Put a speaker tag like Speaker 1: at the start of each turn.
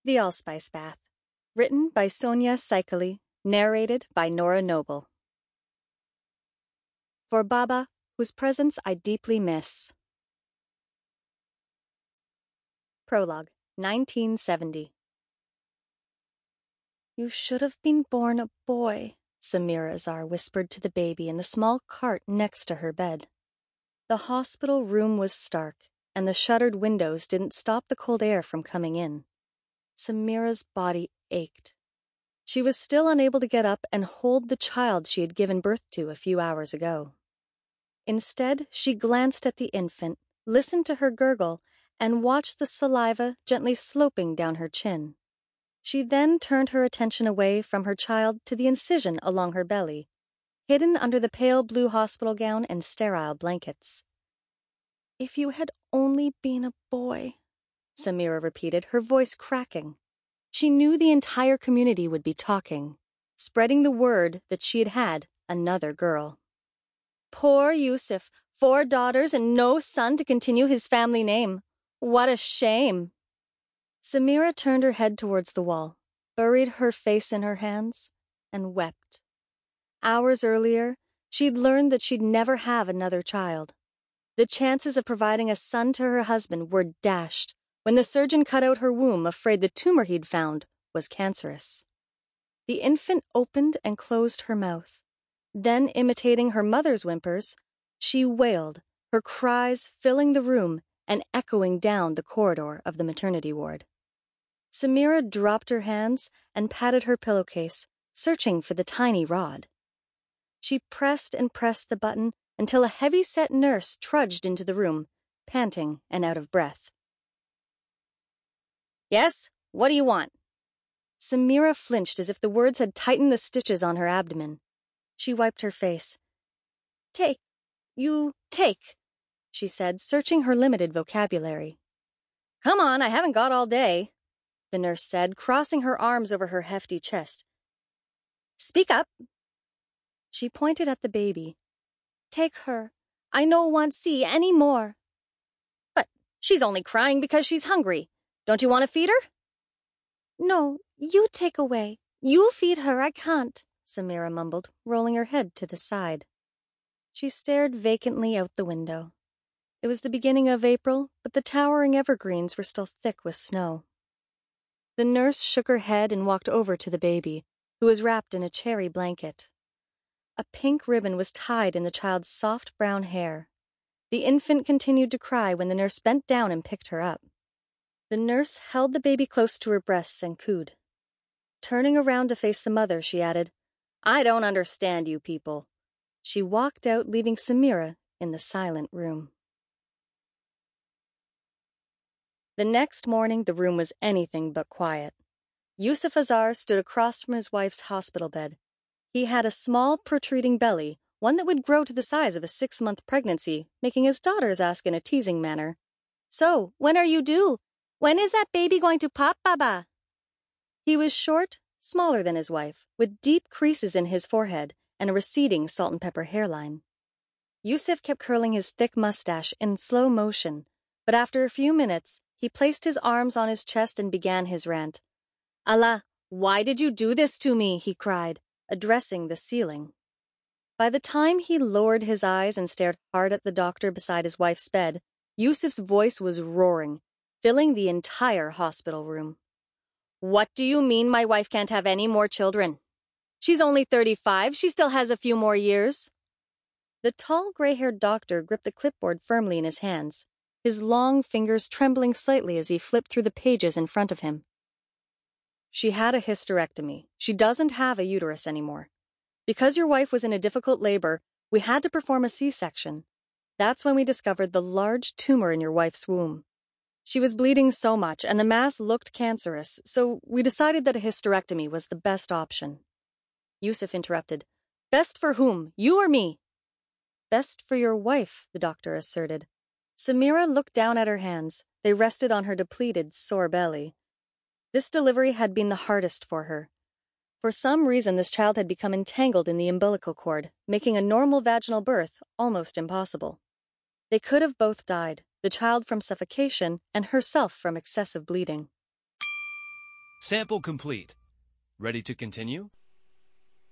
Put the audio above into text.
Speaker 1: The Allspice Bath. Written by Sonia Saikali. Narrated by Nora Noble. For Baba, whose presence I deeply miss. Prologue, 1970. You should have been born a boy, Samira Azar whispered to the baby in the small cart next to her bed. The hospital room was stark, and the shuttered windows didn't stop the cold air from coming in. Samira's body ached. She was still unable to get up and hold the child she had given birth to a few hours ago. Instead, she glanced at the infant, listened to her gurgle, and watched the saliva gently sloping down her chin. She then turned her attention away from her child to the incision along her belly, hidden under the pale blue hospital gown and sterile blankets. "If you had only been a boy," Samira repeated, her voice cracking. She knew the entire community would be talking, spreading the word that she had had another girl. Poor Yusuf, 4 daughters and no son to continue his family name. What a shame. Samira turned her head towards the wall, buried her face in her hands, and wept. Hours earlier, she'd learned that she'd never have another child. The chances of providing a son to her husband were dashed when the surgeon cut out her womb, afraid the tumor he'd found was cancerous. The infant opened and closed her mouth. Then, imitating her mother's whimpers, she wailed, her cries filling the room and echoing down the corridor of the maternity ward. Samira dropped her hands and patted her pillowcase, searching for the tiny rod. She pressed and pressed the button until a heavy-set nurse trudged into the room, panting and out of breath. "Yes? What do you want?" Samira flinched as if the words had tightened the stitches on her abdomen. She wiped her face. Take, she said, searching her limited vocabulary. "Come on, I haven't got all day," the nurse said, crossing her arms over her hefty chest. "Speak up." She pointed at the baby. "Take her. I no want see any more." "But she's only crying because she's hungry. Don't you want to feed her?" "No, you take away. You feed her, I can't," Samira mumbled, rolling her head to the side. She stared vacantly out the window. It was the beginning of April, but the towering evergreens were still thick with snow. The nurse shook her head and walked over to the baby, who was wrapped in a cherry blanket. A pink ribbon was tied in the child's soft brown hair. The infant continued to cry when the nurse bent down and picked her up. The nurse held the baby close to her breasts and cooed. Turning around to face the mother, she added, "I don't understand you people." She walked out, leaving Samira in the silent room. The next morning, the room was anything but quiet. Yusuf Azar stood across from his wife's hospital bed. He had a small, protruding belly, one that would grow to the size of a 6-month pregnancy, making his daughters ask in a teasing manner, "So, when are you due? When is that baby going to pop, Baba?" He was short, smaller than his wife, with deep creases in his forehead and a receding salt and pepper hairline. Yusuf kept curling his thick mustache in slow motion, but after a few minutes, he placed his arms on his chest and began his rant. "Allah, why did you do this to me?" he cried, addressing the ceiling. By the time he lowered his eyes and stared hard at the doctor beside his wife's bed, Yusuf's voice was roaring, filling the entire hospital room. "What do you mean my wife can't have any more children? She's only 35, she still has a few more years." The tall, gray-haired doctor gripped the clipboard firmly in his hands, his long fingers trembling slightly as he flipped through the pages in front of him. "She had a hysterectomy. She doesn't have a uterus anymore. Because your wife was in a difficult labor, we had to perform a C-section. That's when we discovered the large tumor in your wife's womb. She was bleeding so much, and the mass looked cancerous, so we decided that a hysterectomy was the best option." Yusuf interrupted. "Best for whom, you or me?" "Best for your wife," the doctor asserted. Samira looked down at her hands. They rested on her depleted, sore belly. This delivery had been the hardest for her. For some reason, this child had become entangled in the umbilical cord, making a normal vaginal birth almost impossible. They could have both died, the child from suffocation and herself from excessive bleeding.
Speaker 2: Sample complete. Ready to continue?